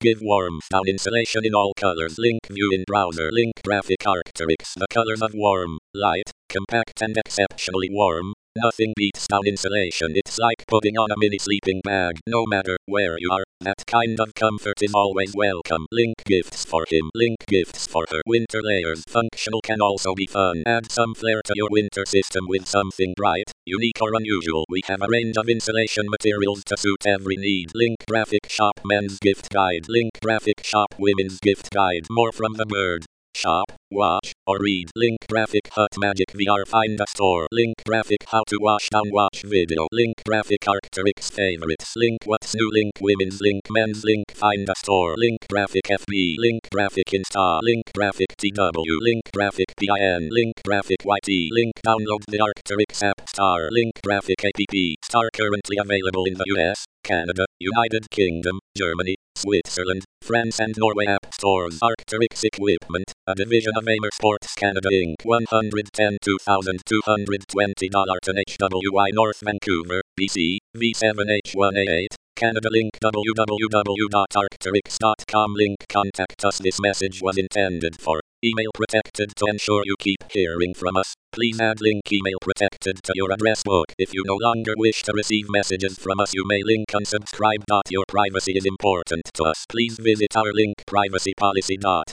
Give warm down insulation in all colors. Link view in browser. Link graphic characteristics. The colors of warm, light, compact and exceptionally warm. Nothing beats down insulation. It's like putting on a mini sleeping bag. No matter where you are, that kind of comfort is always welcome. Link gifts for him. Link gifts for her. Winter layers. Functional can also be fun. Add some flair to your winter system with something bright, unique or unusual. We have a range of insulation materials to suit every need. Link graphic shop men's gift guide. Link graphic shop women's gift guide. More from the bird. Shop, watch, or read. Link graphic hut magic VR find a store. Link graphic how to wash down watch video. Link graphic characteristics favorites. Link what's new. Link women's. Link men's. Link find a store. Link graphic FB. Link graphic Insta. Link graphic TW. Link graphic PIN. Link graphic YT. Link download the Arcturix app star. Link graphic app star currently available in the US, Canada, United Kingdom, Germany, Switzerland, France and Norway app stores. Arcturix Equipment, a division of Amer Sports Canada Inc. 110 $2,220 HWI North Vancouver, BC, V7H1A8, Canada. Link www.arcturix.com. Link contact us. This message was intended for email protected. To ensure you keep hearing from us, please add link email protected to your address book. If you no longer wish to receive messages from us, you may link unsubscribe. Your privacy is important to us. Please visit our link privacy policy.